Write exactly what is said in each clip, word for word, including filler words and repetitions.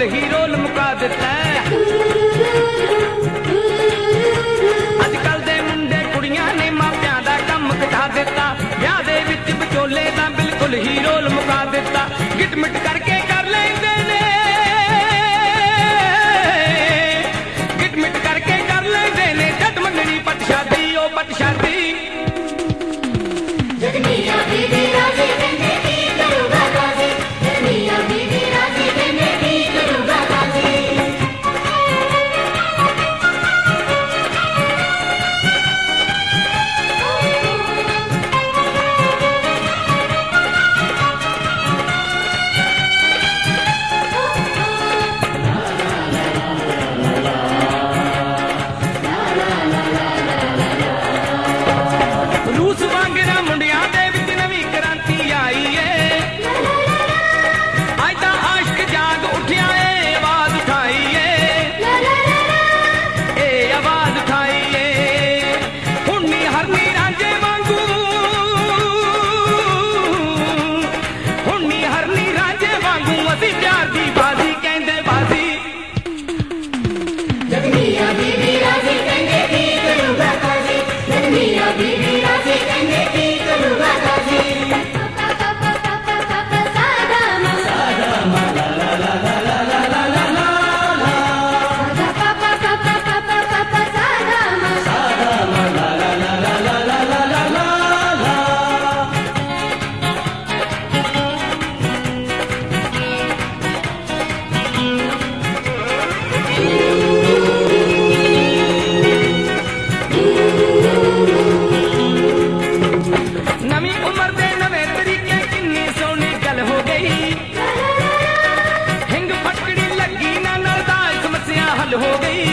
बिल्कुल ही रोल मुका दिता अजकल दे मुंडे कुड़ियां ने मापियां दा कम घटा दिता ब्याह दे विच विचोले दा बिल्कुल ही रोल मुका दिता गिटमिट करके कर लेंदे ने गिटमिट करके कर लेंदे ने जट मंगनी पट शादी ओ पट शादी जगमिया बीवी राजी कहंदे की करूगा काजी जगमिया बीवी राजी कहंदे की करूगा काजी रूस वांगरा मुंडिया दे विच नवी क्रांति आई है अज दा आशिक जाग उठिया ए आवाज उठाई है ए आवाज उठाई है हुन्नी हरनी रांझे वांगू हुन्नी हरनी रांझे वांगू असी प्यार दी बाजी कहंदे बाजी जगमिया बीवी राजी कहंदे की करूगा काजी जगमिया बीवी राजी कहंदे की करूगा काजी सादामा सादामा ला ला ला ला ला ला ला ला ला पापा पापा पापा पापा सादामा सादामा ला ला ला ला ला ला ला ला ला नवी उम्र दे नवे तरीके किन्नी सोहनी गल हो गई हिंग फटकड़ी लगी ना नाल दाल समस्या हल हो गई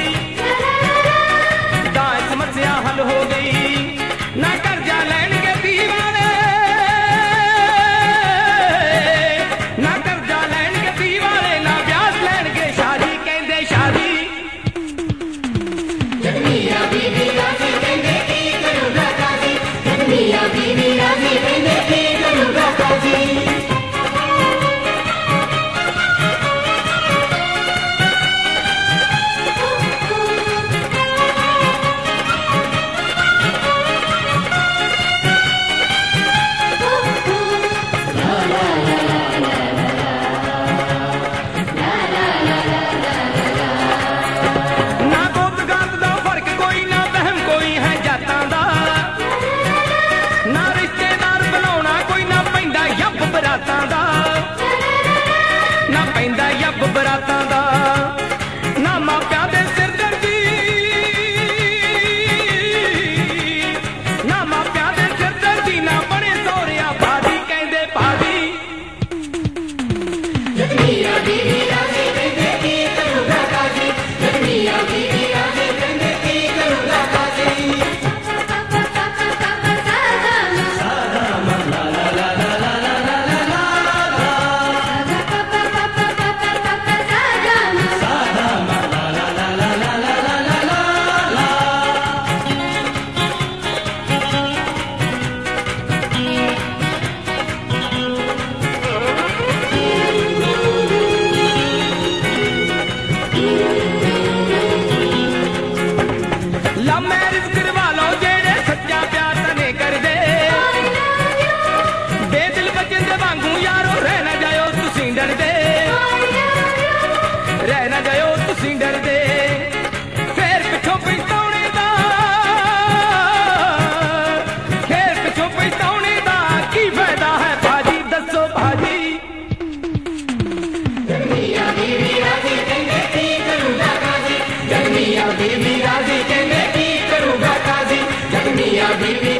दाल समस्या हल हो गई ना कर्जा लैणगे दीवाने ना कर्जा लैणगे दीवाने ना ब्याज लैणगे शादी कहंदे शादी जगमिया बीवी राजी कहंदे की करूगा काजी जगमिया बीवी राजी कहंदे की करूगा काजी ना गोद गाद दा फर्क कोई ना बहम कोई है जातां दा ना रिश्तेदार बुलाउणा कोई ना पैंदा यब बरातां दा ना पैंदा यब बरातां दा ना मापियां दे सिरदर्दी ना मापियां दे सिरदर्दी ना बने सौरिया बादी कहंदे बादी जगमिया बीवी राजी कहंदे की करूगा काजी जगमिया बीवी राजी कहंदे की करूगा काजी सादामा सादामा ला ला ला ला ला ला ला ला ला पापा पापा पापा पापा सादामा सादामा ला ला ला ला ला ला ला ला ला लव मैरिज करवा लो जेड़े सच्चा प्यार तने कर दे बेदिल बचन दे वांगू यारो रह ना जायो तुसी डर दे रह ना जायो तुसी डर दे फेर पिछों पछताउणे दा फेर पिछों पछताउणे दा की फायदा है भाजी दसो भाजी जगमिया बीवी राजी कहंदे की करूगा काजी जगमिया बीवी राजी कहंदे की करूगा काजी जगमिया बीवी